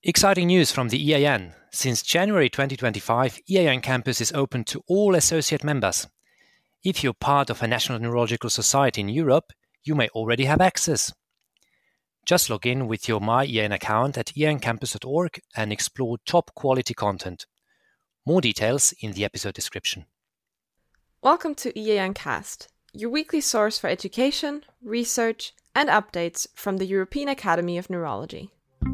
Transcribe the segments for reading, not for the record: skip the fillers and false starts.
Exciting news from the EAN. Since January 2025, EAN Campus is open to all associate members. If you're part of a National Neurological Society in Europe, you may already have access. Just log in with your MyEAN account at eancampus.org and explore top quality content. More details in the episode description. Welcome to EAN Cast, your weekly source for education, research, and updates from the European Academy of Neurology.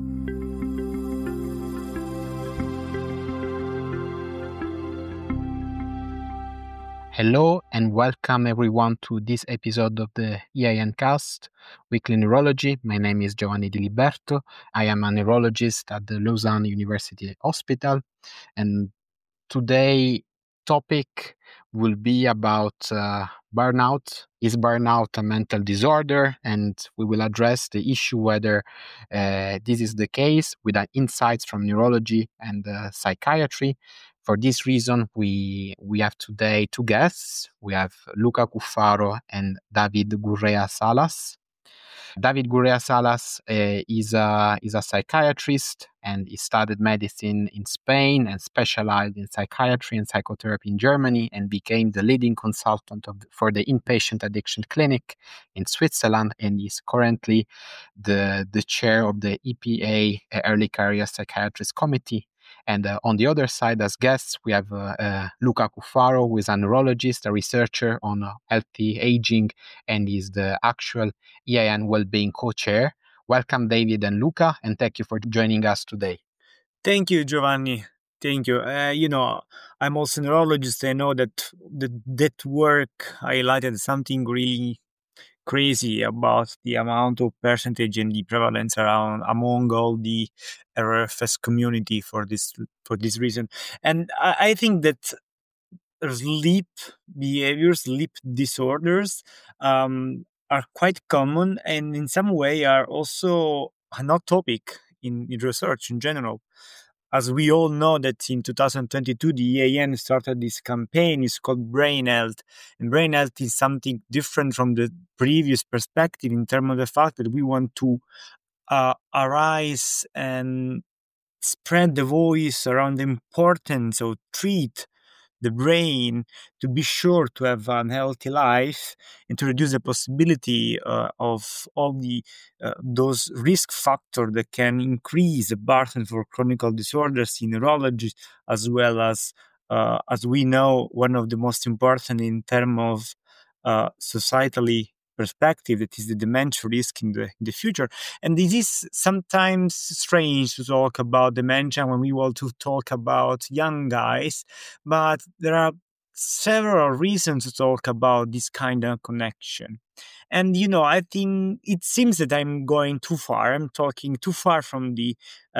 Hello and welcome everyone to this episode of the EAN Cast, Weekly Neurology. My name is Giovanni Di Liberto. I am a neurologist at the Lausanne University Hospital, and today's topic will be about burnout. Is burnout a mental disorder? And we will address the issue whether this is the case with insights from neurology and psychiatry. For this reason, we have today two guests. We have Luca Cuffaro and David Gurrea Salas. David Gurrea Salas is a psychiatrist, and he studied medicine in Spain and specialized in psychiatry and psychotherapy in Germany, and became the leading consultant for the inpatient addiction clinic in Switzerland, and is currently the chair of the EPA Early Career Psychiatrist Committee. And on the other side, as guests, we have Luca Cuffaro, who is a neurologist, a researcher on healthy aging, and is the actual EAN Wellbeing co-chair. Welcome, David and Luca, and thank you for joining us today. Thank you, Giovanni. Thank you. I'm also a neurologist. I know that that work highlighted something really crazy about the amount of percentage and the prevalence among all the RFS community for this reason. And I think that sleep behaviors, sleep disorders are quite common, and in some way are also a hot topic in research in general. As we all know that in 2022, the EAN started this campaign. It's called Brain Health. And brain health is something different from the previous perspective in terms of the fact that we want to arise and spread the voice around the importance of treat the brain to be sure to have an healthy life and to reduce the possibility of all the those risk factors that can increase the burden for chronic disorders in neurology, as well as we know, one of the most important in terms of societally perspective, that is the dementia risk in the future. And this is sometimes strange to talk about dementia when we want to talk about young guys, but there are several reasons to talk about this kind of connection. And, I think it seems that I'm going too far. I'm talking too far from the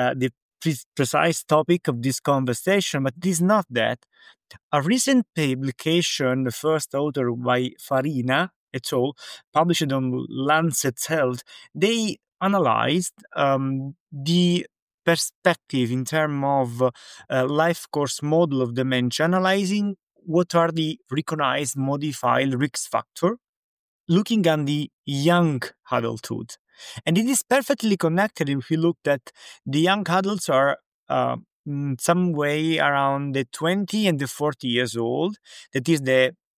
precise topic of this conversation, but it is not that. A recent publication, the first author by Farina et al., published on Lancet Health, they analyzed the perspective in terms of life course model of dementia, analyzing what are the recognized modified risk factors, looking at the young adulthood. And it is perfectly connected if we look at the young adults are in some way around the 20 and the 40 years old. That is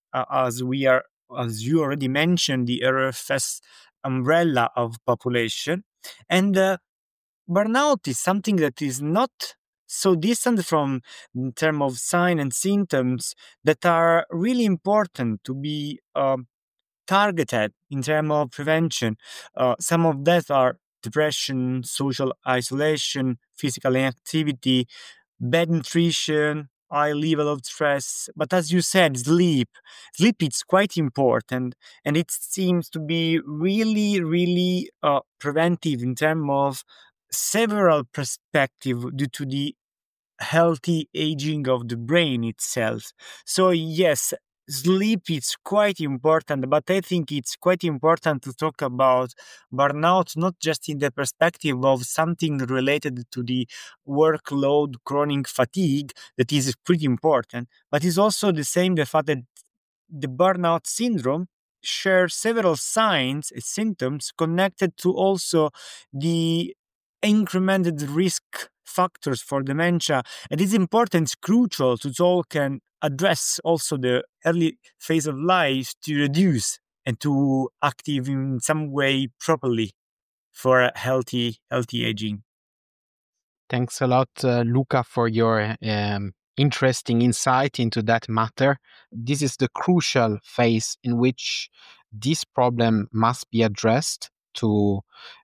as you already mentioned, the RFS umbrella of population. And burnout is something that is not so distant from in terms of signs and symptoms that are really important to be targeted in terms of prevention. Some of that are depression, social isolation, physical inactivity, bad nutrition, high level of stress. But as you said, sleep is quite important, and it seems to be really, really preventive in terms of several perspectives due to the healthy aging of the brain itself. So yes, sleep is quite important, but I think it's quite important to talk about burnout not just in the perspective of something related to the workload, chronic fatigue, that is pretty important, but it's also the fact that the burnout syndrome shares several signs and symptoms connected to also the incremented risk factors for dementia. And it's important, it's crucial to talk and address also the early phase of life to reduce and to active in some way properly for a healthy aging. Thanks a lot, Luca, for your interesting insight into that matter. This is the crucial phase in which this problem must be addressed to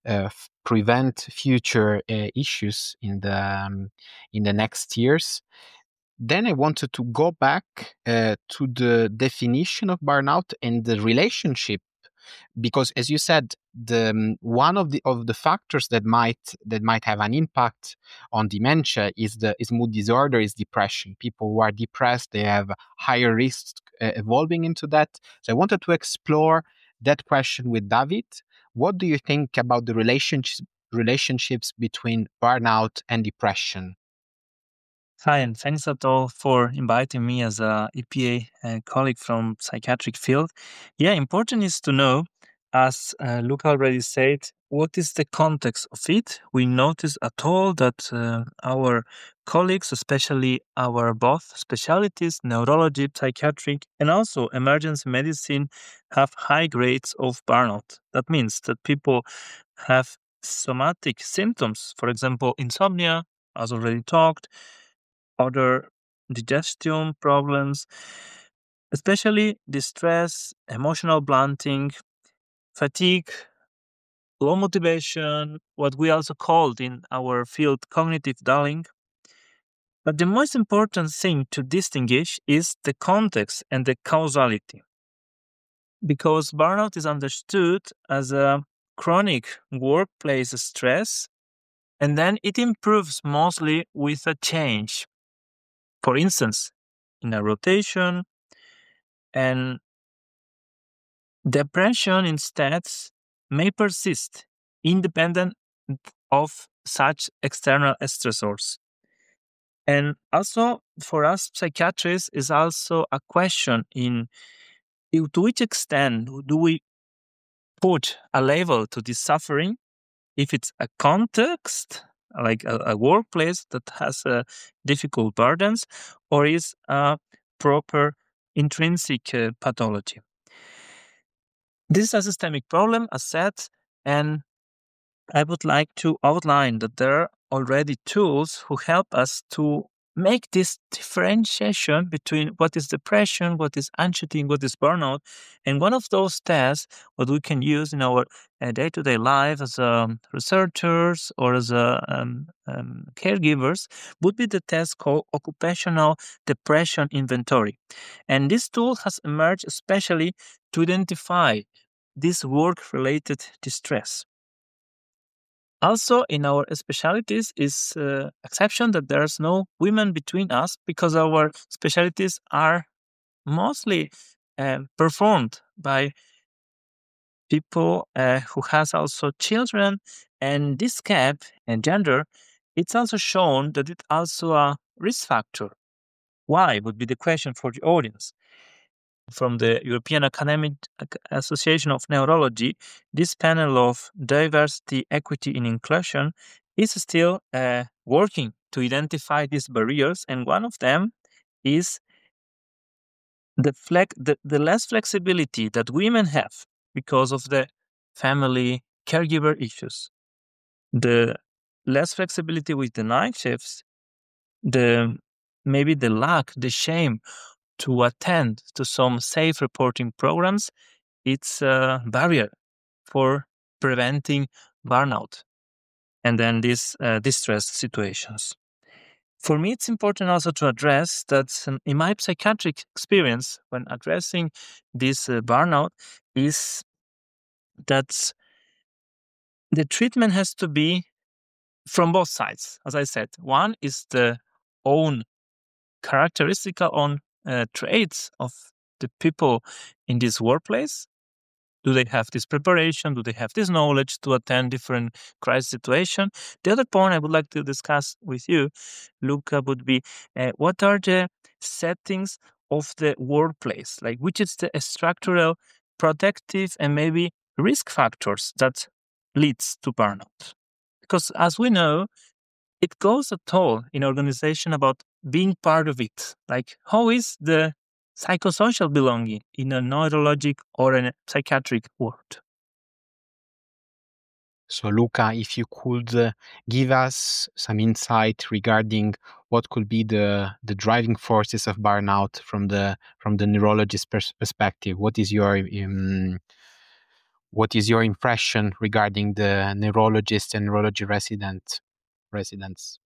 prevent future issues in the next years. Then I wanted to go back to the definition of burnout and the relationship, because as you said, the one of the factors that might have an impact on dementia is mood disorder, is depression. People who are depressed, they have higher risks evolving into that. So I wanted to explore that question with David. What do you think about the relationships between burnout and depression? Hi, and thanks at all for inviting me as a EPA colleague from psychiatric field. Yeah, important is to know, as Luca already said, what is the context of it. We notice at all that our colleagues, especially our both specialties, neurology, psychiatric, and also emergency medicine, have high grades of burnout. That means that people have somatic symptoms, for example, insomnia, as already talked, other digestion problems, especially distress, emotional blunting, fatigue, low motivation, what we also called in our field cognitive dulling. But the most important thing to distinguish is the context and the causality. Because burnout is understood as a chronic workplace stress, and then it improves mostly with a change. For instance, in a rotation, and depression instead may persist independent of such external stressors. And also for us psychiatrists is also a question in to which extent do we put a label to this suffering, if it's a context like a workplace that has difficult burdens, or is a proper intrinsic pathology. This is a systemic problem, as said, and I would like to outline that there are already tools who help us to make this differentiation between what is depression, what is anxiety, what is burnout. And one of those tests, what we can use in our day-to-day life as researchers or as caregivers, would be the test called Occupational Depression Inventory. And this tool has emerged especially to identify this work-related distress. Also, in our specialties is exception that there's no women between us, because our specialties are mostly performed by people who has also children, and this gap in gender, it's also shown that it's also a risk factor. Why would be the question for the audience. From the European Academic Association of Neurology, this panel of diversity, equity, and inclusion is still working to identify these barriers, and one of them is the less flexibility that women have because of the family caregiver issues, the less flexibility with the night shifts, maybe the lack, the shame to attend to some safe reporting programs. It's a barrier for preventing burnout and then these distress situations. For me, it's important also to address that in my psychiatric experience, when addressing this burnout, is that the treatment has to be from both sides. As I said, one is the own characteristical own traits of the people in this workplace. Do they have this preparation? Do they have this knowledge to attend different crisis situations? The other point I would like to discuss with you, Luca, would be what are the settings of the workplace? Like, which is the structural, protective, and maybe risk factors that leads to burnout? Because as we know, it goes a toll in organization about being part of it. Like, how is the psychosocial belonging in a neurologic or a psychiatric world? So, Luca, if you could give us some insight regarding what could be the driving forces of burnout from the neurologist perspective, what is your impression regarding the neurologist and neurology residents?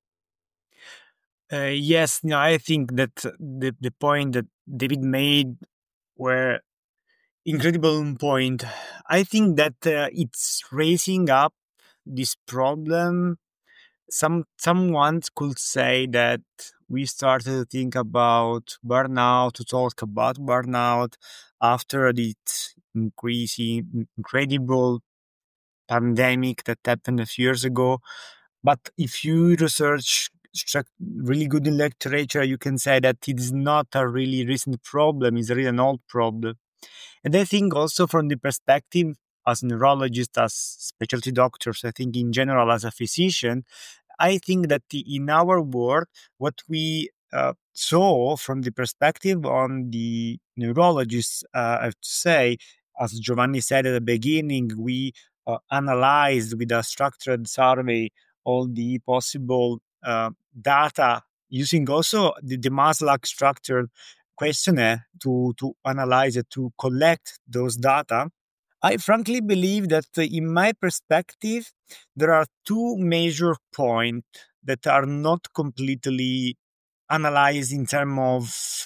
Yes, no, I think that the point that David made were incredible point. I think that it's raising up this problem. Someone could say that we started to think about burnout, to talk about burnout after this incredible pandemic that happened a few years ago. But if you research really good in literature, you can say that it is not a really recent problem, it's really an old problem. And I think also from the perspective as neurologists, as specialty doctors, I think in general as a physician, I think that in our work, what we saw from the perspective on the neurologists, I have to say, as Giovanni said at the beginning, we analyzed with a structured survey all the possible data using also the Maslach structured questionnaire to analyze it, to collect those data. I frankly believe that in my perspective, there are two major points that are not completely analyzed in terms of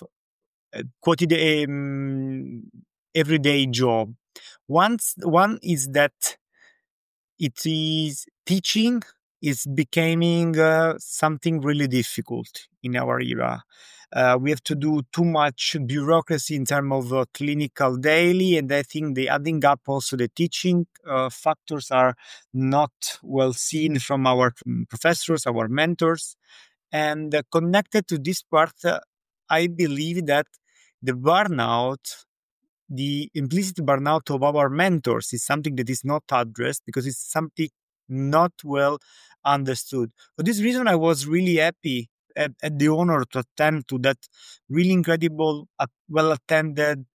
everyday job. One is that it is teaching is becoming something really difficult in our era. We have to do too much bureaucracy in terms of clinical daily, and I think the adding up also the teaching factors are not well seen from our professors, our mentors, and connected to this part, I believe that the burnout, the implicit burnout of our mentors is something that is not addressed because it's something not well understood. For this reason, I was really happy at the honor to attend to that really incredible, well attended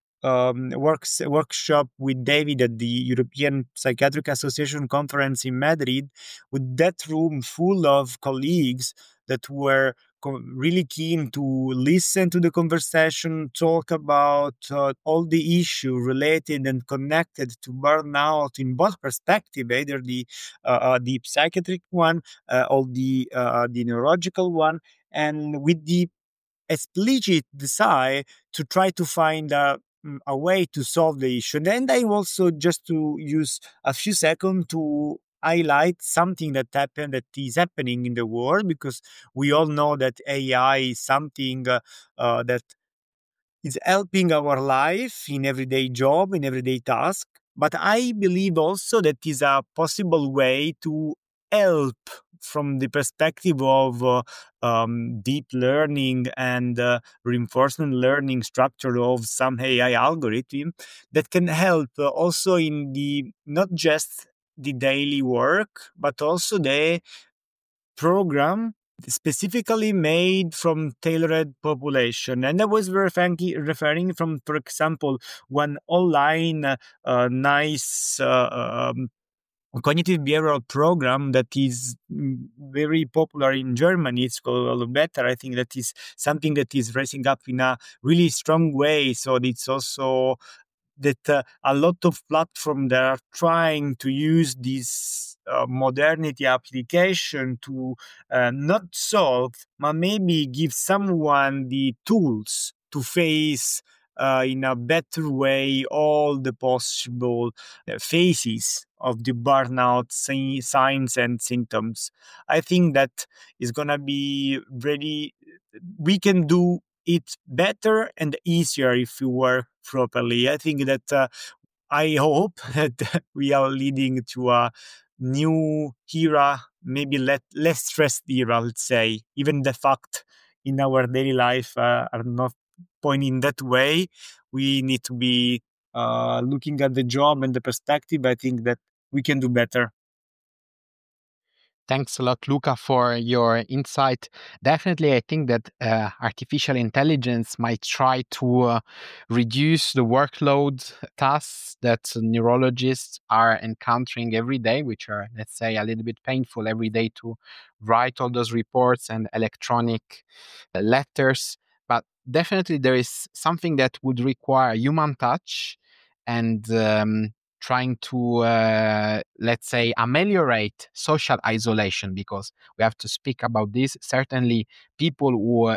workshop with David at the European Psychiatric Association conference in Madrid, with that room full of colleagues that were really keen to listen to the conversation, talk about all the issues related and connected to burnout in both perspectives, either the psychiatric one or the neurological one, and with the explicit desire to try to find a way to solve the issue. And I also just to use a few seconds to highlight something that is happening in the world, because we all know that AI is something that is helping our life in everyday job, in everyday task. But I believe also that is a possible way to help from the perspective of deep learning and reinforcement learning structure of some AI algorithm that can help also in the not just the daily work, but also the program specifically made from tailored population. And I was referring from, for example, one online nice cognitive behavioral program that is very popular in Germany. It's called Better. I think that is something that is rising up in a really strong way. So it's also that a lot of platforms that are trying to use this modernity application to not solve, but maybe give someone the tools to face in a better way all the possible phases of the burnout signs and symptoms. I think that is going to be really, we can do it better and easier if we work properly. I think that I hope that we are leading to a new era, maybe less stressed era, let's say. Even the fact in our daily life are not pointing that way. We need to be looking at the job and the perspective. I think that we can do better. Thanks a lot, Luca, for your insight. Definitely, I think that artificial intelligence might try to reduce the workload tasks that neurologists are encountering every day, which are, let's say, a little bit painful every day to write all those reports and electronic letters. But definitely, there is something that would require human touch and trying to, let's say, ameliorate social isolation, because we have to speak about this. Certainly, people who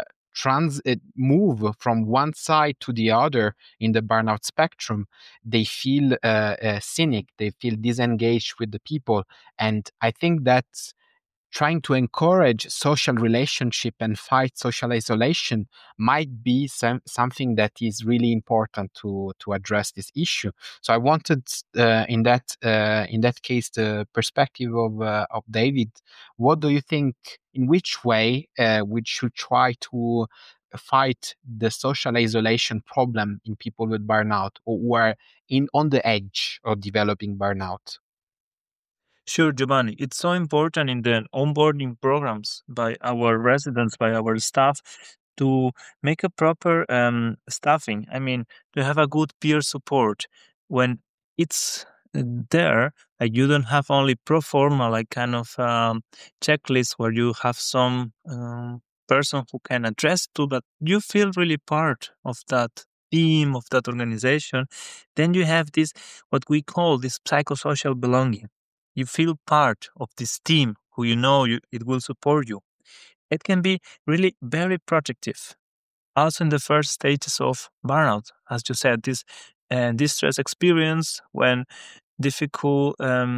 move from one side to the other in the burnout spectrum, they feel cynic, they feel disengaged with the people. And I think that trying to encourage social relationship and fight social isolation might be something that is really important to address this issue. So I wanted, in that case, the perspective of David. What do you think? In which way we should try to fight the social isolation problem in people with burnout, or who are on the edge of developing burnout? Sure, Giovanni. It's so important in the onboarding programs by our residents, by our staff, to make a proper staffing. I mean, to have a good peer support when it's there. Like you don't have only pro forma, like kind of checklist where you have some person who can address to, but you feel really part of that team, of that organization. Then you have this, what we call this psychosocial belonging. You feel part of this team who it will support you. It can be really very protective. Also in the first stages of burnout, as you said, this distress experience when difficult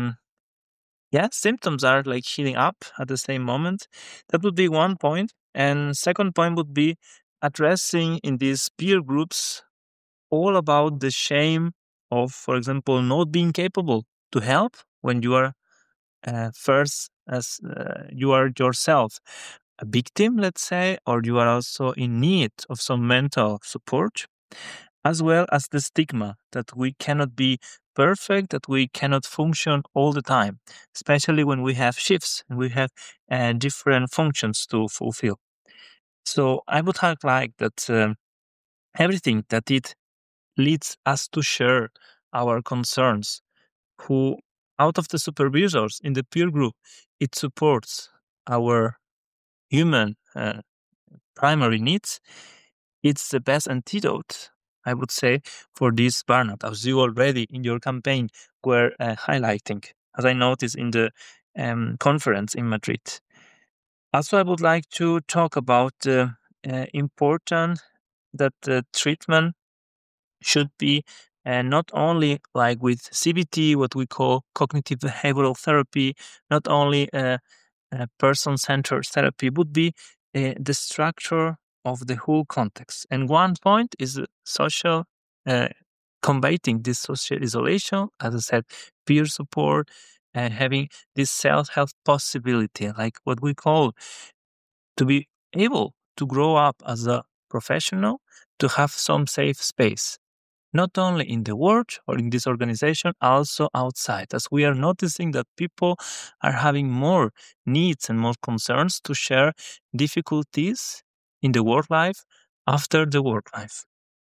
symptoms are like healing up at the same moment. That would be one point. And second point would be addressing in these peer groups all about the shame of, for example, not being capable to help when you are first as you are yourself a victim, let's say, or you are also in need of some mental support, as well as the stigma that we cannot be perfect, that we cannot function all the time, especially when we have shifts and we have different functions to fulfill. So I would highlight that everything that it leads us to share our concerns, who out of the supervisors in the peer group, it supports our human primary needs. It's the best antidote, I would say, for this burnout, as you already in your campaign were highlighting, as I noticed in the conference in Madrid. Also, I would like to talk about the important that the treatment should be not only like with CBT, what we call cognitive behavioral therapy, not only person-centered therapy, would be the structure of the whole context. And one point is social, combating this social isolation, as I said, peer support, and having this self-help possibility, like what we call to be able to grow up as a professional, to have some safe space, not only in the work or in this organization, also outside, as we are noticing that people are having more needs and more concerns to share difficulties in the work life after the work life.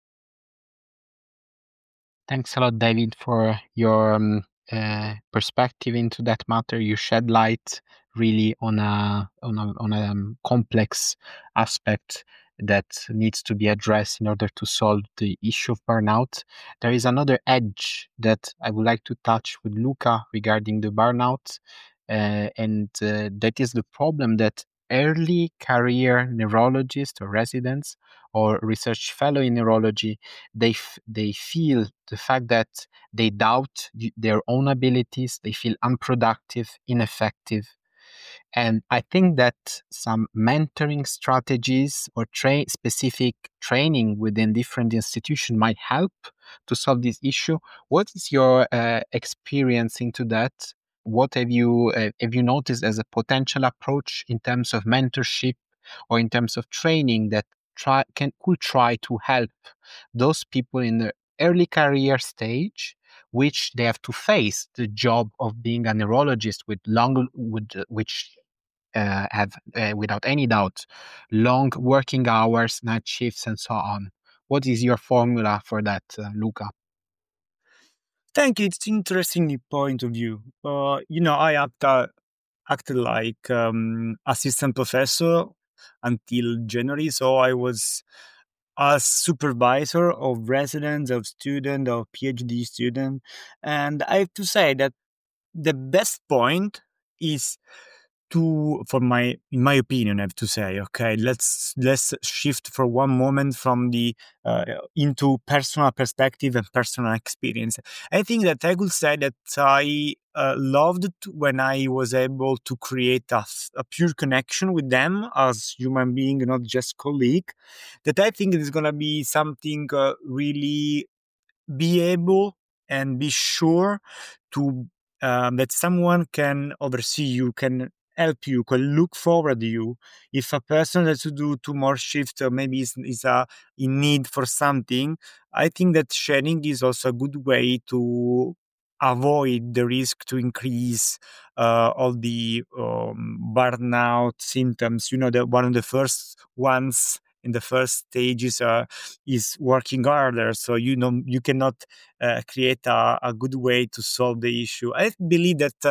Thanks a lot, David, for your perspective into that matter. You shed light really on a complex aspect that needs to be addressed in order to solve the issue of burnout. There is another edge that I would like to touch with Luca regarding the burnout, and that is the problem that early career neurologists or residents or research fellow in neurology, they feel the fact that they doubt their own abilities, they feel unproductive, ineffective. And I think that some mentoring strategies or specific training within different institutions might help to solve this issue. What is your experience into that? What have you noticed as a potential approach in terms of mentorship or in terms of training that could try to help those people in the early career stage which they have to face the job of being a neurologist which have, without any doubt, long working hours, night shifts, and so on. What is your formula for that, Luca? Thank you. It's interesting point of view. I acted like assistant professor until January, so I was a supervisor of residents, of student, of PhD student, and I have to say that the best point is in my opinion, I have to say, okay, let's shift for one moment from the into personal perspective and personal experience. I think that I could say that I loved when I was able to create a pure connection with them as human being, not just colleague. That I think is gonna be something really be able and be sure to that someone can oversee you, can help you, can look forward to you. If a person has to do two more shifts or maybe is in need for something, I think that sharing is also a good way to avoid the risk to increase all the burnout symptoms. One of the first ones in the first stages is working harder. So you cannot create a good way to solve the issue. I believe that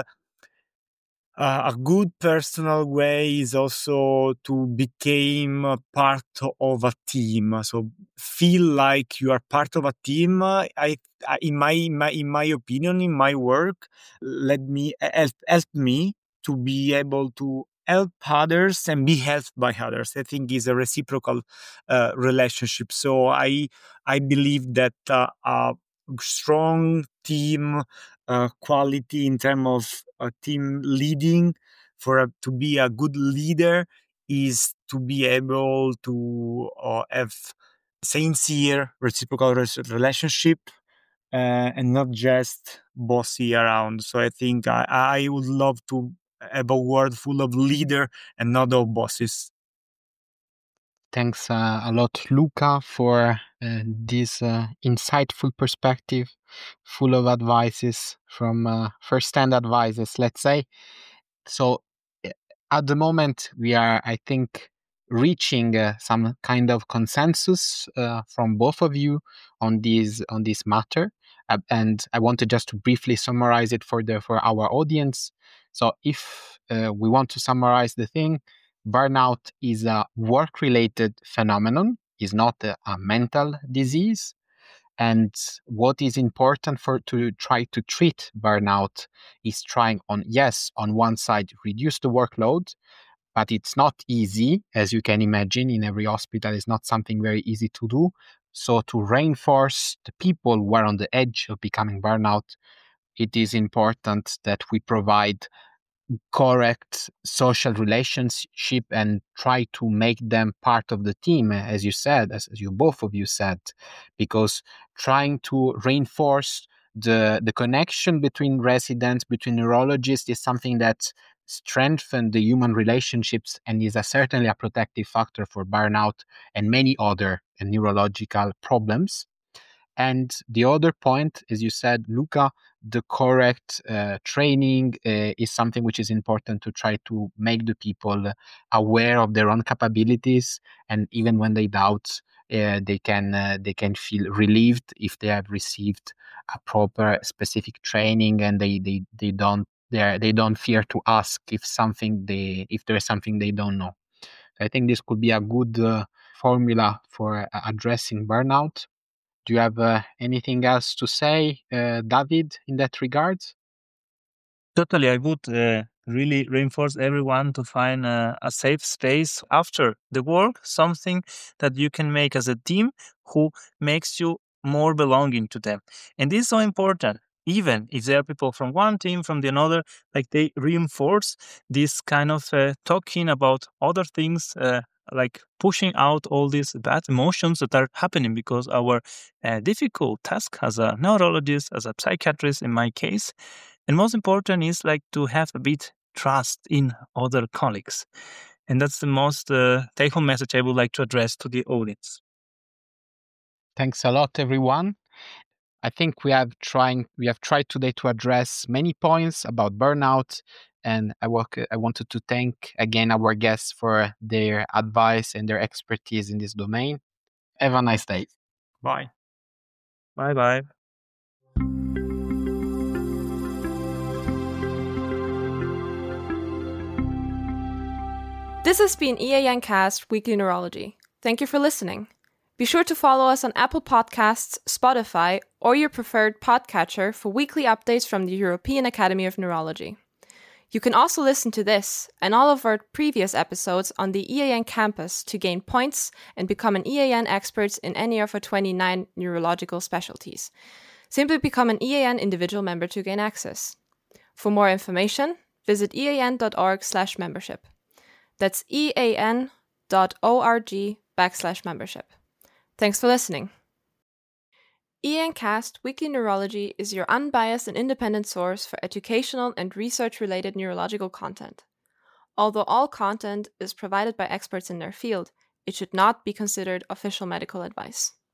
a good personal way is also to become a part of a team. So feel like you are part of a team. In my opinion, in my work, let me help me to be able to help others and be helped by others. I think is a reciprocal relationship. So I believe that a strong team quality in terms of team leading to be a good leader is to be able to have sincere reciprocal relationship and not just bossy around. So I think I would love to have a world full of leader and not of bosses. Thanks a lot, Luca, for this insightful perspective, full of advices from first-hand advices, let's say. So at the moment, we are, I think, reaching some kind of consensus from both of you on this matter. And I wanted just to briefly summarize it for our audience. So if we want to summarize the thing, burnout is a work-related phenomenon, is not a mental disease. And what is important to try to treat burnout is trying on one side, reduce the workload, but it's not easy, as you can imagine, in every hospital. It's not something very easy to do. So to reinforce the people who are on the edge of becoming burnout, it is important that we provide correct social relationship and try to make them part of the team, as you said, as you both of you said, because trying to reinforce the connection between residents, between neurologists, is something that strengthens the human relationships and is certainly a protective factor for burnout and many other neurological problems. And the other point, as you said, Luca, the correct training is something which is important to try to make the people aware of their own capabilities, and even when they doubt, they can feel relieved if they have received a proper specific training, and they don't fear to ask if there is something they don't know. I think this could be a good formula for addressing burnout. Do you have anything else to say, David, in that regard? Totally, I would really reinforce everyone to find a safe space after the work, something that you can make as a team who makes you more belonging to them. And this is so important. Even if there are people from one team, from the another, like they reinforce this kind of talking about other things, like pushing out all these bad emotions that are happening, because our difficult task as a neurologist, as a psychiatrist in my case, and most important is like to have a bit trust in other colleagues. And that's the most take-home message I would like to address to the audience. Thanks a lot, everyone. I think we have tried today to address many points about burnout, and I wanted to thank again our guests for their advice and their expertise in this domain. Have a nice day. Bye. Bye-bye. This has been EAN Cast Weekly Neurology. Thank you for listening. Be sure to follow us on Apple Podcasts, Spotify, or your preferred podcatcher for weekly updates from the European Academy of Neurology. You can also listen to this and all of our previous episodes on the EAN campus to gain points and become an EAN expert in any of our 29 neurological specialties. Simply become an EAN individual member to gain access. For more information, visit ean.org/membership. That's ean.org/membership. Thanks for listening. EAN Cast Weekly Neurology is your unbiased and independent source for educational and research-related neurological content. Although all content is provided by experts in their field, it should not be considered official medical advice.